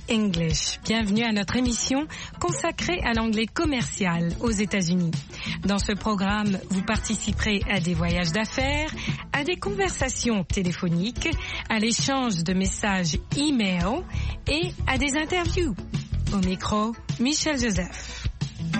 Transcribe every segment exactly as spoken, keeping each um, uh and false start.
English. Bienvenue à notre émission consacrée à l'anglais commercial aux États-Unis. Dans ce programme, vous participerez à des voyages d'affaires, à des conversations téléphoniques, à l'échange de messages e-mail et à des interviews. Au micro, Michel Joseph.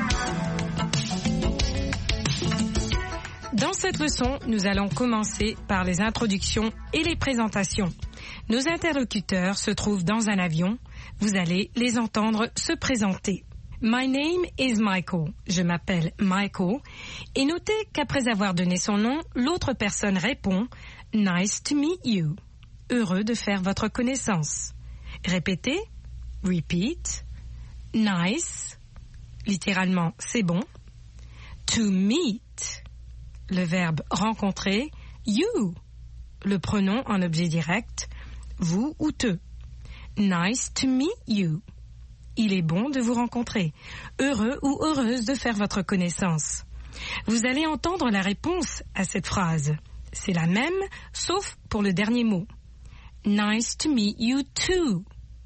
Dans cette leçon, nous allons commencer par les introductions et les présentations. Nos interlocuteurs se trouvent dans un avion. Vous allez les entendre se présenter. My name is Michael. Je m'appelle Michael. Et notez qu'après avoir donné son nom, l'autre personne répond « Nice to meet you ». Heureux de faire votre connaissance. Répétez. Repeat. Nice. Littéralement, c'est bon. To meet. Le verbe rencontrer. You. Le pronom en objet direct. Vous ou te. Nice to meet you. Il est bon de vous rencontrer. Heureux ou heureuse de faire votre connaissance. Vous allez entendre la réponse à cette phrase. C'est la même, sauf pour le dernier mot. Nice to meet you too.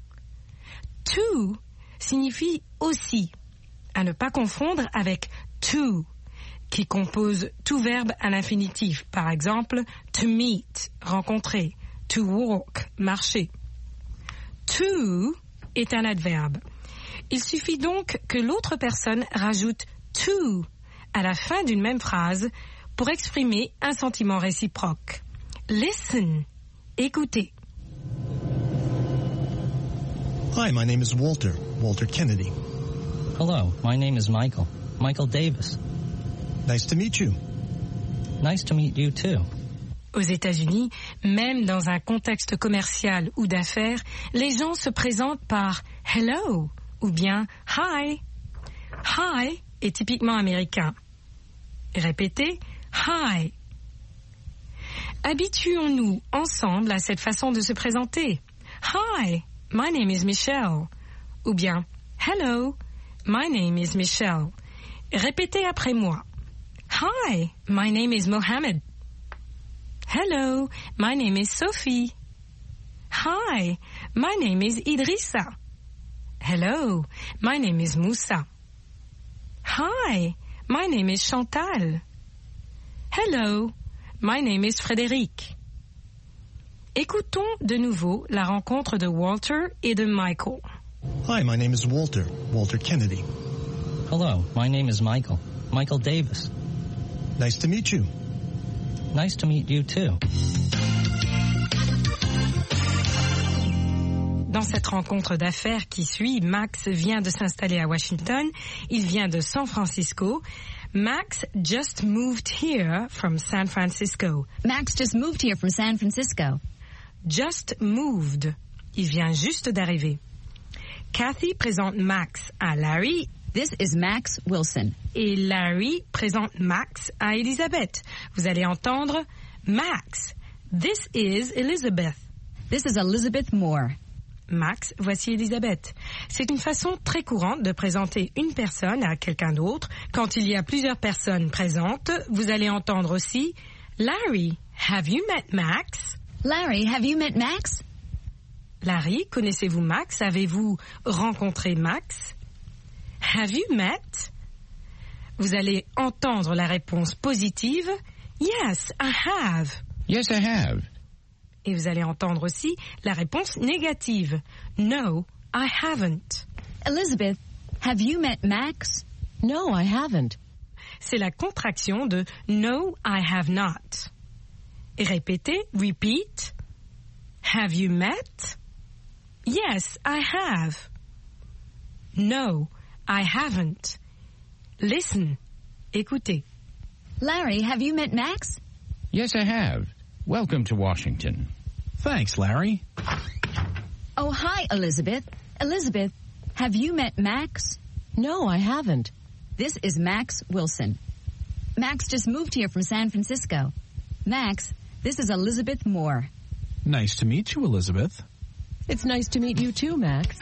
To signifie aussi, à ne pas confondre avec to, qui compose tout verbe à l'infinitif. Par exemple, to meet, rencontrer, to walk, marcher. To est un adverbe. Il suffit donc que l'autre personne rajoute to à la fin d'une même phrase pour exprimer un sentiment réciproque. Listen, écoutez. Hi, my name is Walter, Walter Kennedy. Hello, my name is Michael, Michael Davis. Nice to meet you. Nice to meet you too. Aux États-Unis, même dans un contexte commercial ou d'affaires, les gens se présentent par « hello » ou bien « hi ». « Hi » est typiquement américain. Répétez « hi ». Habituons-nous ensemble à cette façon de se présenter. « Hi, my name is Michelle » ou bien « hello, my name is Michelle ». Répétez après moi. « Hi, my name is Mohammed ». Hello, my name is Sophie. Hi, my name is Idrissa. Hello, my name is Moussa. Hi, my name is Chantal. Hello, my name is Frédéric. Écoutons de nouveau la rencontre de Walter et de Michael. Hi, my name is Walter, Walter Kennedy. Hello, my name is Michael, Michael Davis. Nice to meet you. Nice to meet you too. Dans cette rencontre d'affaires qui suit, Max vient de s'installer à Washington. Il vient de San Francisco. Max just moved here from San Francisco. Max just moved here from San Francisco. Just moved. Il vient juste d'arriver. Kathy présente Max à Larry. This is Max Wilson. Et Larry présente Max à Elizabeth. Vous allez entendre Max. This is Elizabeth. This is Elizabeth Moore. Max, voici Elizabeth. C'est une façon très courante de présenter une personne à quelqu'un d'autre. Quand il y a plusieurs personnes présentes, vous allez entendre aussi Larry, have you met Max? Larry, have you met Max? Larry, connaissez-vous Max? Avez-vous rencontré Max? Have you met? Vous allez entendre la réponse positive. Yes, I have. Yes, I have. Et vous allez entendre aussi la réponse négative. No, I haven't. Elizabeth, have you met Max? No, I haven't. C'est la contraction de No, I have not. Et répétez, repeat. Have you met? Yes, I have. No, I haven't. Listen. Écoutez. Larry, have you met Max? Yes, I have. Welcome to Washington. Thanks, Larry. Oh, hi, Elizabeth. Elizabeth, have you met Max? No, I haven't. This is Max Wilson. Max just moved here from San Francisco. Max, this is Elizabeth Moore. Nice to meet you, Elizabeth. It's nice to meet you too, Max.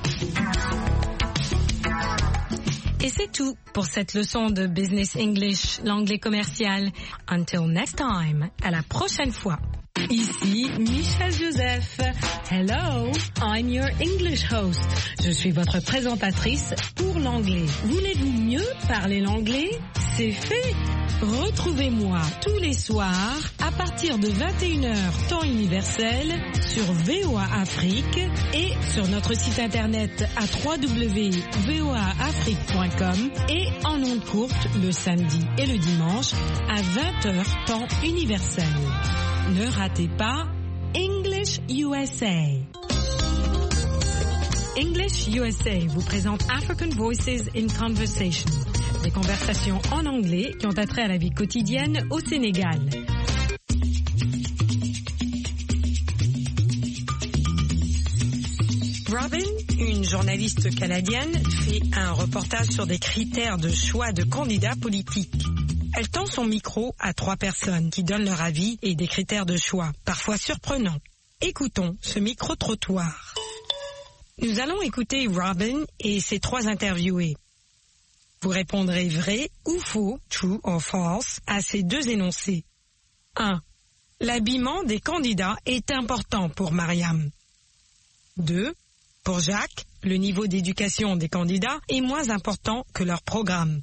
Et c'est tout pour cette leçon de Business English, l'anglais commercial. Until next time, à la prochaine fois. Ici Michel Joseph. Hello, I'm your English host. Je suis votre présentatrice pour l'anglais. Voulez-vous mieux parler l'anglais? C'est fait. Retrouvez-moi tous les soirs à partir de vingt et une heures temps universel sur V O A Afrique et sur notre site internet à w w w point v o a afrique point com et en ondes courtes le samedi et le dimanche à vingt heures temps universel. Ne ratez pas English U S A. English U S A vous présente African Voices in Conversation, des conversations en anglais qui ont attrait à la vie quotidienne au Sénégal. Robin, une journaliste canadienne, fait un reportage sur des critères de choix de candidats politiques. Elle tend son micro à trois personnes qui donnent leur avis et des critères de choix, parfois surprenants. Écoutons ce micro-trottoir. Nous allons écouter Robin et ses trois interviewés. Vous répondrez vrai ou faux, true or false, à ces deux énoncés. un. L'habillement des candidats est important pour Mariam. deux. Pour Jacques, le niveau d'éducation des candidats est moins important que leur programme.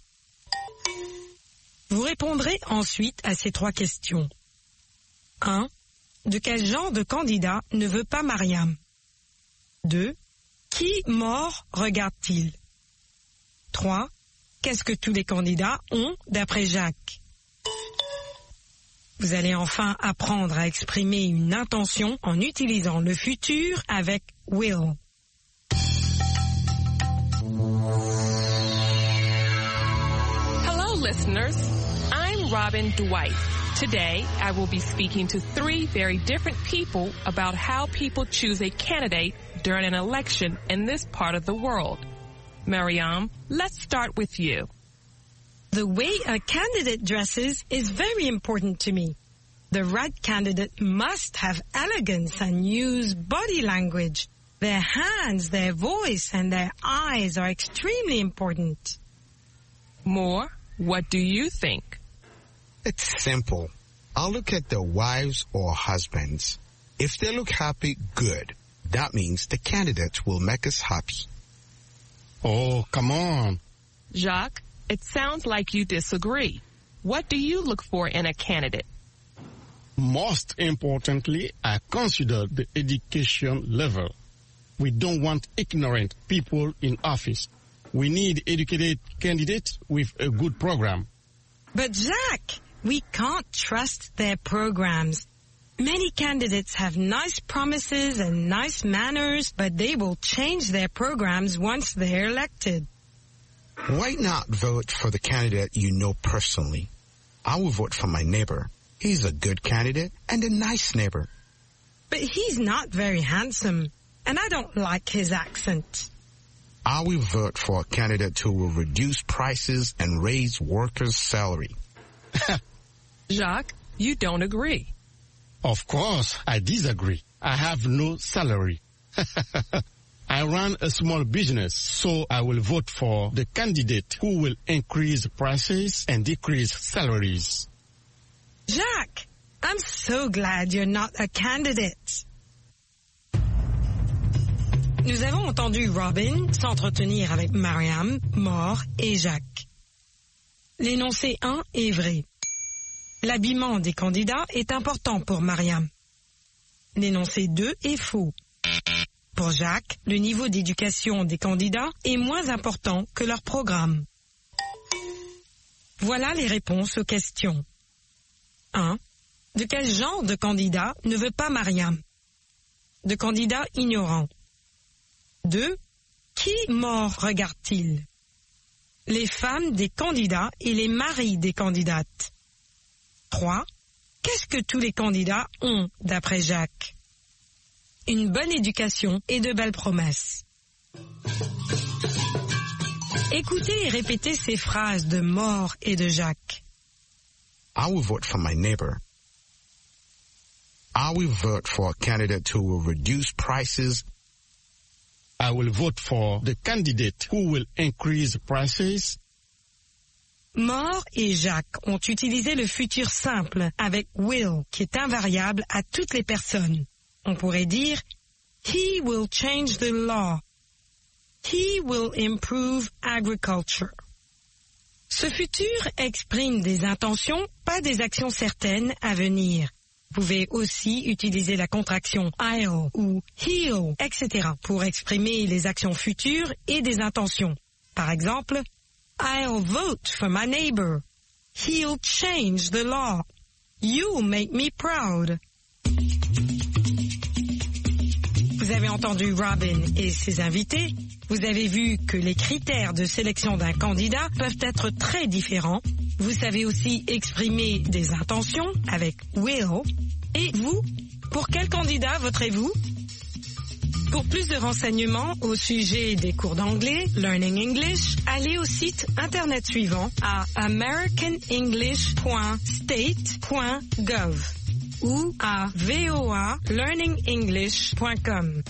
Vous répondrez ensuite à ces trois questions. un. De quel genre de candidat ne veut pas Mariam? deux. Qui mort regarde-t-il? trois. Qu'est-ce que tous les candidats ont d'après Jacques? Vous allez enfin apprendre à exprimer une intention en utilisant le futur avec will. Hello, listeners. I'm Robin Dwight. Today, I will be speaking to three very different people about how people choose a candidate during an election in this part of the world. Mariam, let's start with you. The way a candidate dresses is very important to me. The right candidate must have elegance and use body language. Their hands, their voice, and their eyes are extremely important. Moore, what do you think? It's simple. I'll look at their wives or husbands. If they look happy, good. That means the candidate will make us happy. Oh, come on. Jacques, it sounds like you disagree. What do you look for in a candidate? Most importantly, I consider the education level. We don't want ignorant people in office. We need educated candidates with a good program. But Jacques, we can't trust their programs. Many candidates have nice promises and nice manners, but they will change their programs once they're elected. Why not vote for the candidate you know personally? I will vote for my neighbor. He's a good candidate and a nice neighbor. But he's not very handsome, and I don't like his accent. I will vote for a candidate who will reduce prices and raise workers' salary. Jacques, you don't agree. Of course, I disagree. I have no salary. I run a small business, so I will vote for the candidate who will increase prices and decrease salaries. Jacques, I'm so glad you're not a candidate. Nous avons entendu Robin s'entretenir avec Mariam, Moore et Jacques. L'énoncé un est vrai. L'habillement des candidats est important pour Mariam. L'énoncé deux est faux. Pour Jacques, le niveau d'éducation des candidats est moins important que leur programme. Voilà les réponses aux questions. un. De quel genre de candidat ne veut pas Mariam? De candidats ignorants. deux. Qui mort regarde-t-il? Les femmes des candidats et les maris des candidates. trois. Qu'est-ce que tous les candidats ont d'après Jacques? Une bonne éducation et de belles promesses. Écoutez et répétez ces phrases de Moore et de Jacques. I will vote for my neighbor. I will vote for a candidate who will reduce prices. I will vote for the candidate who will increase prices. More et Jacques ont utilisé le futur simple avec will, qui est invariable à toutes les personnes. On pourrait dire He will change the law. He will improve agriculture. Ce futur exprime des intentions, pas des actions certaines à venir. Vous pouvez aussi utiliser la contraction I'll ou he'll, et cetera pour exprimer les actions futures et des intentions. Par exemple, I'll vote for my neighbor. He'll change the law. You'll make me proud. Vous avez entendu Robin et ses invités. Vous avez vu que les critères de sélection d'un candidat peuvent être très différents. Vous savez aussi exprimer des intentions avec will. Et vous, pour quel candidat voterez-vous? Pour plus de renseignements au sujet des cours d'anglais, Learning English, allez au site internet suivant à american english point state point gov ou à voa learning english point com.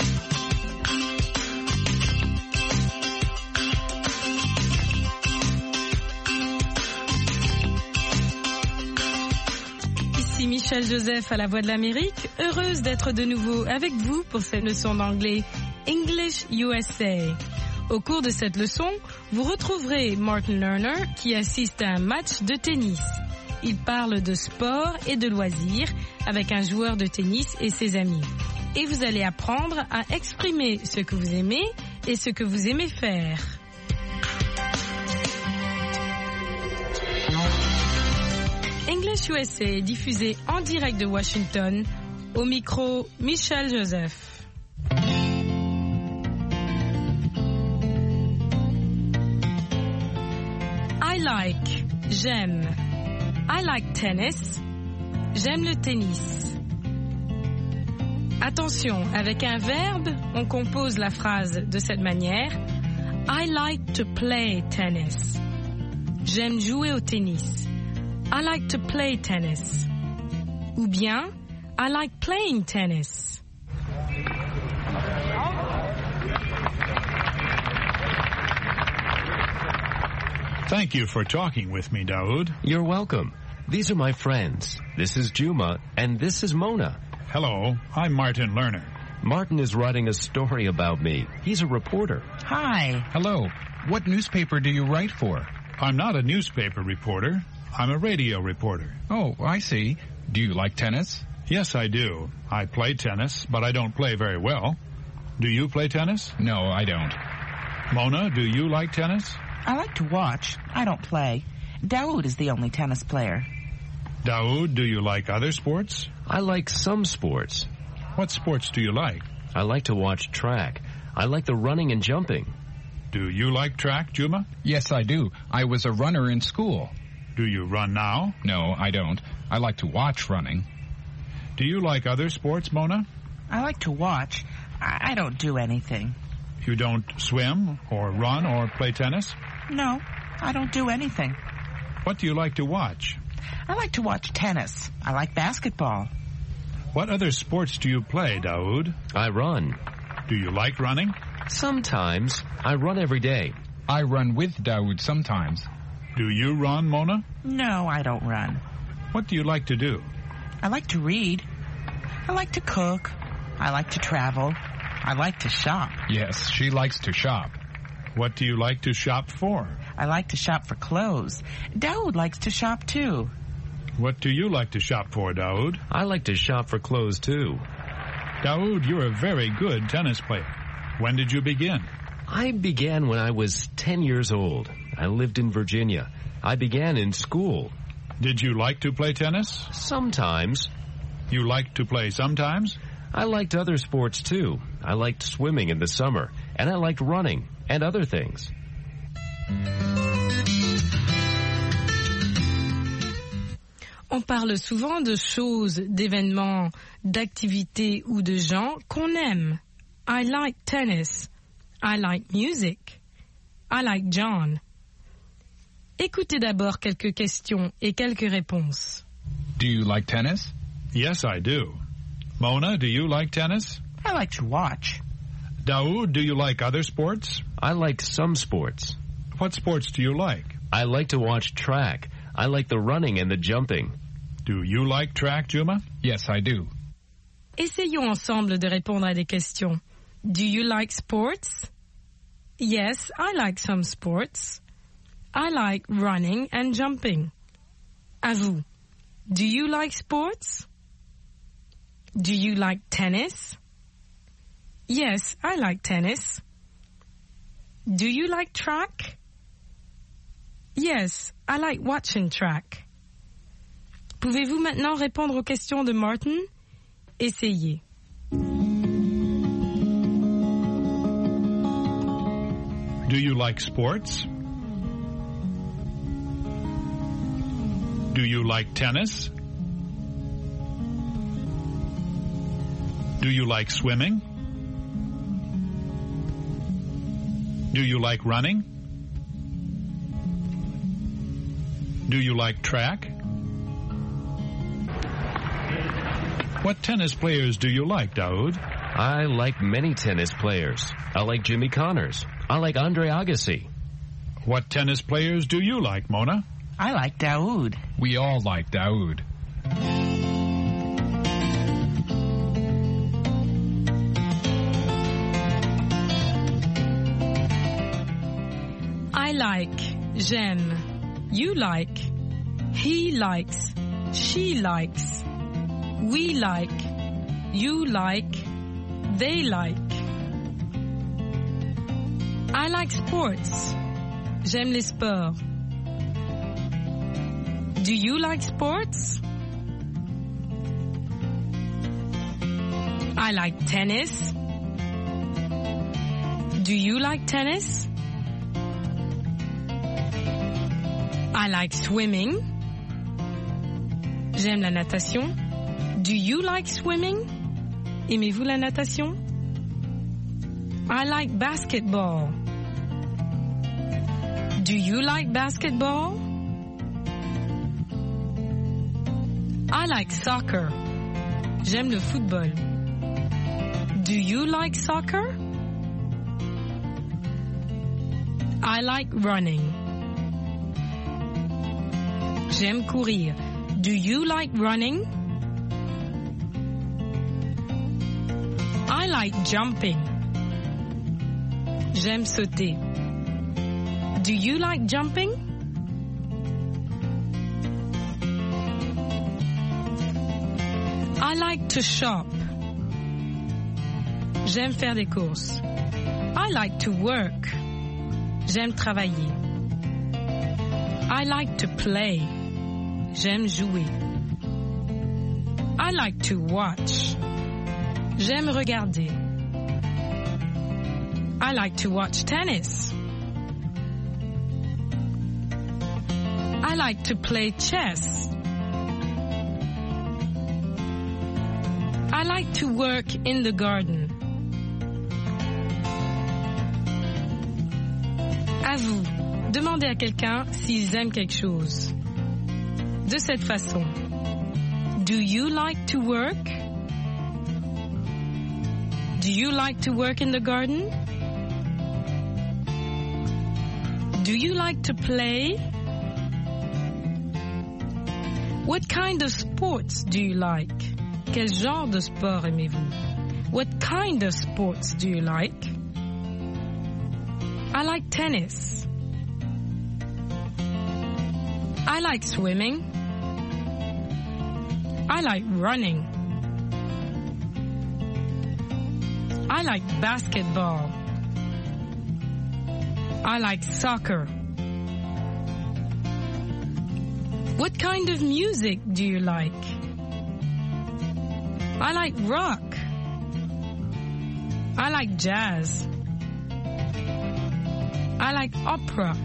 Ici Michel Joseph à la Voix de l'Amérique, heureuse d'être de nouveau avec vous pour cette leçon d'anglais English U S A. Au cours de cette leçon, vous retrouverez Martin Lerner qui assiste à un match de tennis. Il parle de sport et de loisirs avec un joueur de tennis et ses amis. Et vous allez apprendre à exprimer ce que vous aimez et ce que vous aimez faire. English U S A est diffusé en direct de Washington, au micro Michel Joseph. I like, j'aime. I like tennis, j'aime le tennis. Attention, avec un verbe, on compose la phrase de cette manière. I like to play tennis. J'aime jouer au tennis. I like to play tennis. Ou bien, I like playing tennis. Thank you for talking with me, Daoud. You're welcome. These are my friends. This is Juma, and this is Mona. Hello, I'm Martin Lerner. Martin is writing a story about me. He's a reporter. Hi. Hello. What newspaper do you write for? I'm not a newspaper reporter. I'm a radio reporter. Oh, I see. Do you like tennis? Yes, I do. I play tennis, but I don't play very well. Do you play tennis? No, I don't. Mona, do you like tennis? I like to watch. I don't play. Daoud is the only tennis player. Daoud, do you like other sports? I like some sports. What sports do you like? I like to watch track. I like the running and jumping. Do you like track, Juma? Yes, I do. I was a runner in school. Do you run now? No, I don't. I like to watch running. Do you like other sports, Mona? I like to watch. I, I don't do anything. You don't swim or run or play tennis? No, I don't do anything. What do you like to watch? I like to watch tennis. I like basketball. What other sports do you play, Daoud? I run. Do you like running? Sometimes. I run every day. I run with Daoud sometimes. Do you run, Mona? No, I don't run. What do you like to do? I like to read. I like to cook. I like to travel. I like to shop. Yes, she likes to shop. What do you like to shop for? I like to shop for clothes. Daoud likes to shop too. What do you like to shop for, Daoud? I like to shop for clothes too. Daoud, you're a very good tennis player. When did you begin? I began when I was ten years old. I lived in Virginia. I began in school. Did you like to play tennis? Sometimes. You liked to play sometimes? I liked other sports too. I liked swimming in the summer, and I liked running and other things. On parle souvent de choses, d'événements, d'activités ou de gens qu'on aime. I like tennis. I like music. I like John. Écoutez d'abord quelques questions et quelques réponses. Do you like tennis? Yes, I do. Mona, do you like tennis? I like to watch. Daoud, do you like other sports? I like some sports. What sports do you like? I like to watch track. I like the running and the jumping. Do you like track, Juma? Yes, I do. Essayons ensemble de répondre à des questions. Do you like sports? Yes, I like some sports. I like running and jumping. À vous. Do you like sports? Do you like tennis? Yes, I like tennis. Do you like track? Yes, I like watching track. Pouvez-vous maintenant répondre aux questions de Martin? Essayez. Do you like sports? Do you like tennis? Do you like swimming? Do you like running? Do you like track? What tennis players do you like, Daoud? I like many tennis players. I like Jimmy Connors. I like Andre Agassi. What tennis players do you like, Mona? I like Daoud. We all like Daoud. I like, j'aime, you like, he likes, she likes, we like, you like, they like. I like sports. J'aime les sports. Do you like sports? I like tennis. Do you like tennis? I like swimming. J'aime la natation. Do you like swimming? Aimez-vous la natation? I like basketball. Do you like basketball? I like soccer. J'aime le football. Do you like soccer? I like running. J'aime courir. Do you like running? I like jumping. J'aime sauter. Do you like jumping? I like to shop. J'aime faire des courses. I like to work. J'aime travailler. I like to play. J'aime jouer. I like to watch. J'aime regarder. I like to watch tennis. I like to play chess. I like to work in the garden. À vous, demandez à quelqu'un s'ils aiment quelque chose. De cette façon. Do you like to work? Do you like to work in the garden? Do you like to play? What kind of sports do you like? Quel genre de sport aimez-vous? What kind of sports do you like? I like tennis. I like swimming. I like running. I like basketball. I like soccer. What kind of music do you like? I like rock. I like jazz. I like opera.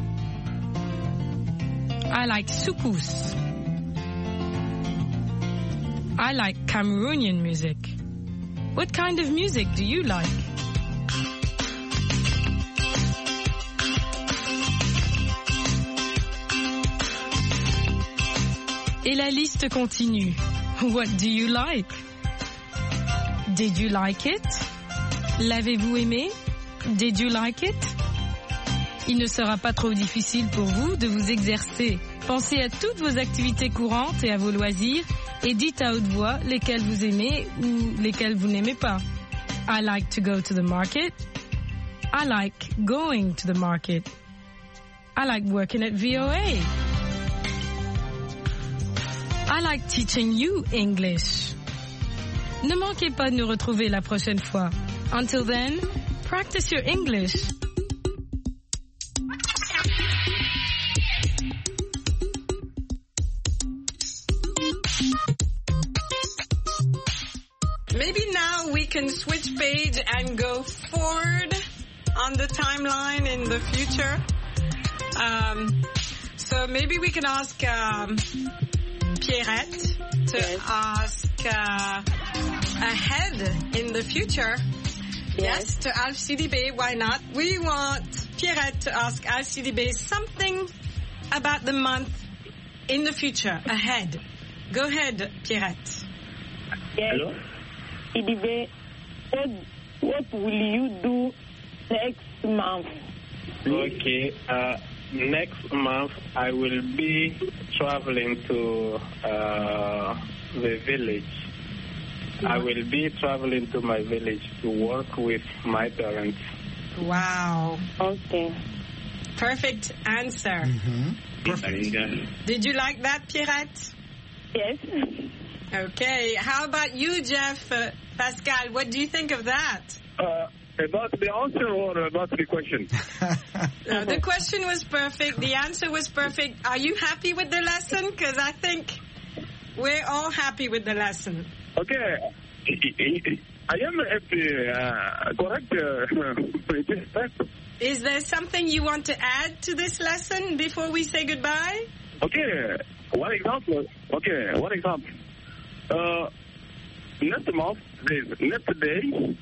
I like soukous. I like Cameroonian music. What kind of music do you like? Et la liste continue. What do you like? Did you like it? L'avez-vous aimé? Did you like it? Il ne sera pas trop difficile pour vous de vous exercer. Pensez à toutes vos activités courantes et à vos loisirs et dites à haute voix lesquelles vous aimez ou lesquelles vous n'aimez pas. I like to go to the market. I like going to the market. I like working at V O A. I like teaching you English. Ne manquez pas de nous retrouver la prochaine fois. Until then, practice your English. Maybe now we can switch page and go forward on the timeline in the future. Um, so maybe we can ask um, Pierrette to yes. ask uh, ahead in the future. Yes, yes to Alcidibe, why not? We want Pierrette to ask Alcidibe something about the month in the future, ahead. Go ahead, Pierrette. Yes. Hello? Alcidibe, what, what will you do next month? Okay, uh, next month I will be traveling to uh, the village. I will be traveling to my village to work with my parents. Wow. Okay. Perfect answer. Mm-hmm. Perfect. Did you like that, Pierrette? Yes. Okay. How about you, Jeff? Uh, Pascal, what do you think of that? Uh, about the answer or about the question? uh, the question was perfect. The answer was perfect. Are you happy with the lesson? Because I think we're all happy with the lesson. Okay. I am happy. Uh, correct. Uh, Is there something you want to add to this lesson before we say goodbye? Okay. One example. Okay. One example. Uh, next month, next day,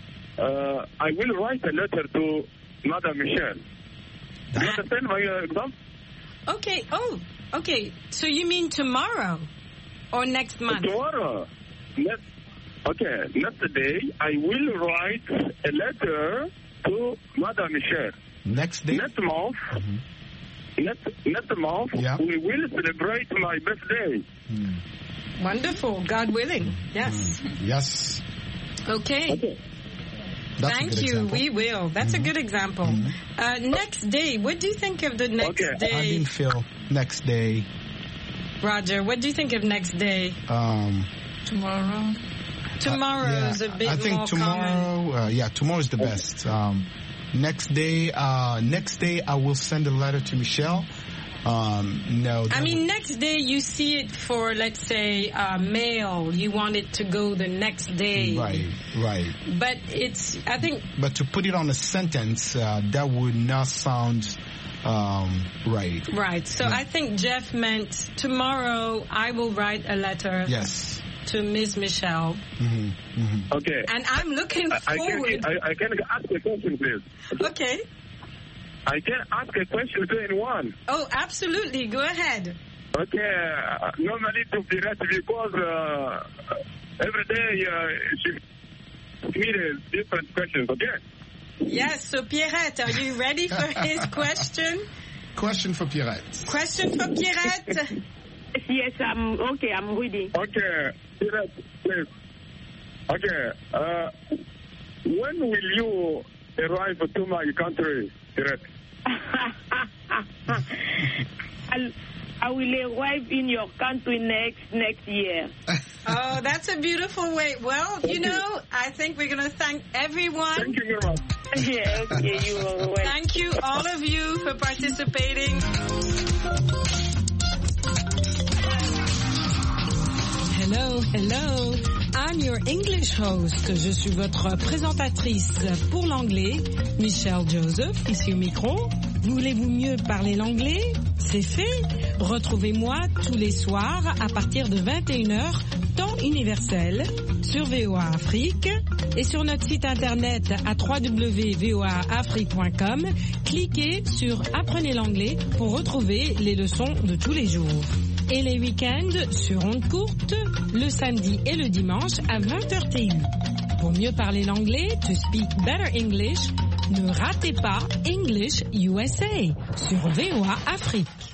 uh, I will write a letter to Madame Michel. Do you understand my uh, example? Okay. Oh, okay. So you mean tomorrow or next month? Tomorrow. Next, okay. Next day, I will write a letter to Madame Michel. Next day? Next month. Mm-hmm. Next, next month, yeah. we will celebrate my birthday. Mm. Wonderful. God willing. Yes. Mm. Yes. Okay. Okay. That's Thank you. Example. We will. That's mm-hmm. a good example. Mm-hmm. Uh, next day. What do you think of the next okay. day? I didn't feel next day. Roger, what do you think of next day? Um, tomorrow. Tomorrow's uh, yeah, a bit I think more tomorrow. Uh, yeah, tomorrow's the best. Um, next day. Uh, next day, I will send a letter to Michelle. Um, no. I mean, next day you see it for, let's say, uh, mail. You want it to go the next day. Right, right. But it's, I think... But to put it on a sentence, uh, that would not sound um, right. Right. So yeah. I think Jeff meant tomorrow I will write a letter. Yes. To Miss Michelle. Mm-hmm, mm-hmm. Okay. And I'm looking I, forward... I can, I, I can ask a question, please. Okay. I can ask a question two in one. Oh, absolutely. Go ahead. Okay. Uh, normally to be right because uh, every day uh, she needs different questions, okay? Yes. So, Pierrette, are you ready for his question? Question for Pierrette. Question for Pierrette? Yes, I'm okay. I'm ready. Okay. Pierrette, please. Okay. Uh, when will you arrive to my country, Pierrette? I'll, I will arrive in your country next next year. Oh, that's a beautiful way. Well, you know, I think we're going to thank everyone. Thank you very much. Yeah, okay, you are welcome. Thank you, all of you, for participating. Hello, hello. I'm your English host. Je suis votre présentatrice pour l'anglais, Michelle Joseph, ici au micro. Voulez-vous mieux parler l'anglais? C'est fait. Retrouvez-moi tous les soirs à partir de vingt et une heures, temps universel, sur V O A Afrique et sur notre site internet à w w w point v o a afrique point com. Cliquez sur Apprenez l'anglais pour retrouver les leçons de tous les jours. Et les week-ends sur ondes courtes, le samedi et le dimanche à vingt heures T U. Pour mieux parler l'anglais, to speak better English, Ne ratez pas English U S A sur V O A Afrique.